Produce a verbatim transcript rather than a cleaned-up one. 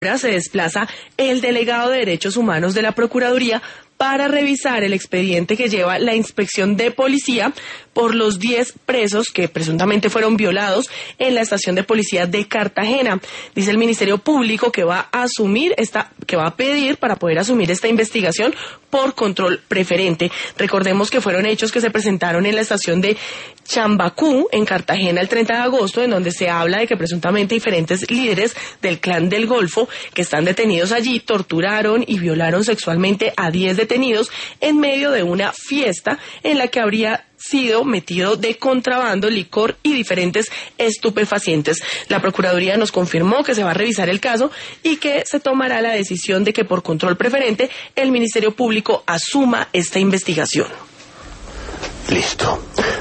se desplaza el delegado de Derechos Humanos de la Procuraduría para revisar el expediente que lleva la inspección de policía por los diez presos que presuntamente fueron violados en la estación de policía de Cartagena. Dice el Ministerio Público que va a asumir esta, que va a pedir para poder asumir esta investigación por control preferente. Recordemos que fueron hechos que se presentaron en la estación de Chambacú, en Cartagena, el treinta de agosto, en donde se habla de que presuntamente diferentes líderes del Clan del Golfo que están detenidos allí torturaron y violaron sexualmente a diez detenidos en medio de una fiesta en la que habría sido metido de contrabando, licor y diferentes estupefacientes. La Procuraduría nos confirmó que se va a revisar el caso y que se tomará la decisión de que por control preferente el Ministerio Público asuma esta investigación. Listo.